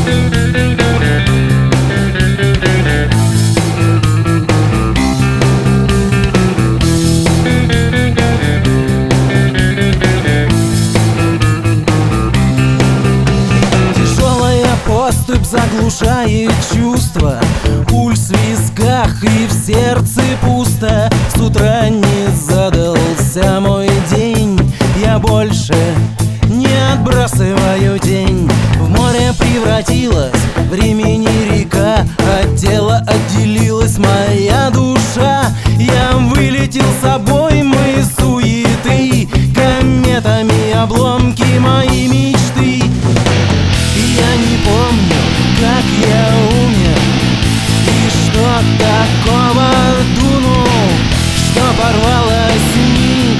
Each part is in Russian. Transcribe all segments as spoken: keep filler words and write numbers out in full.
Поступь заглушает чувства, пульс в висках и в сердце пусто. С утра не задался мой день, я больше не отбрасываю тень. В море превратилась времени река, от тела отделилась моя душа. Я вылетел с обоймы суеты, кометами обломки мои мечты. Я не помню, как я умер и что такого дунул, что порвалась нить,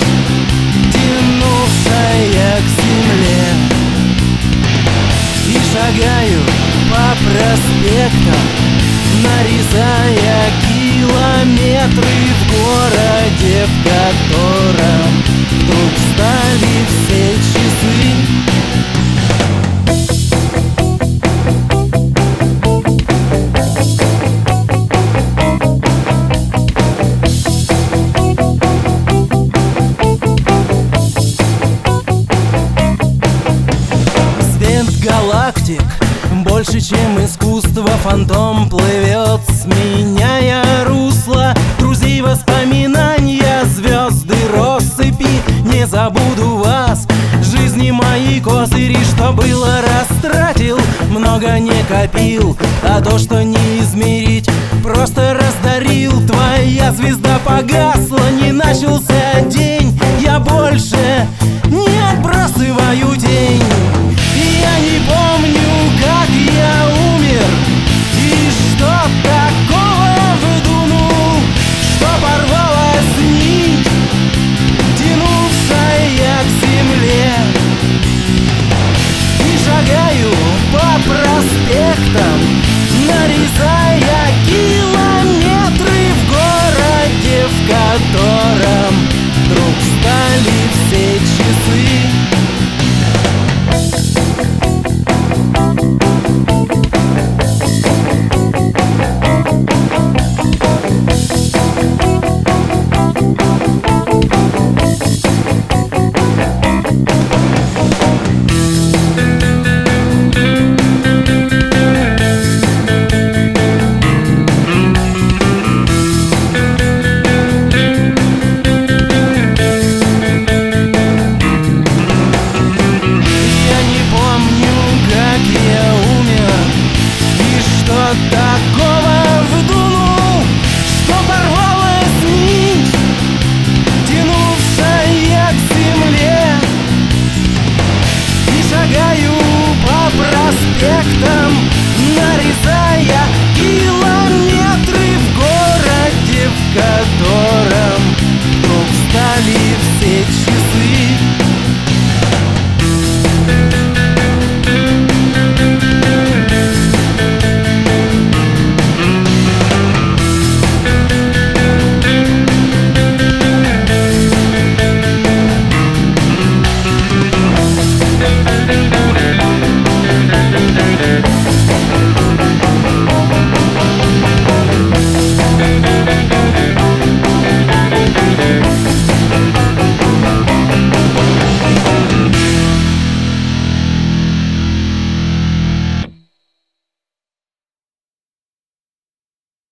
тянувшая к земле. И шагаю по проспектам, нарезая километры в городе, в котором вдруг встали все часы. Галактик больше, чем искусство, фантом плывет, сменяя русло. Друзей, воспоминания, звезды, россыпи, не забуду вас. Жизни мои козыри, что было, растратил, много не копил, а то, что не измерить, просто раздарил. Твоя звезда погасла, не начался день, я больше не отбрасываю тень. Я не помню, как я умер и что такого вдунул, что порвалась нить, тянувшая к земле. И шагаю по проспектам, нарезая километры в городе, в котором вдруг встали все часы. Такого вдунул, что порвалась нить, тянувшая к земле. И шагаю по проспектам,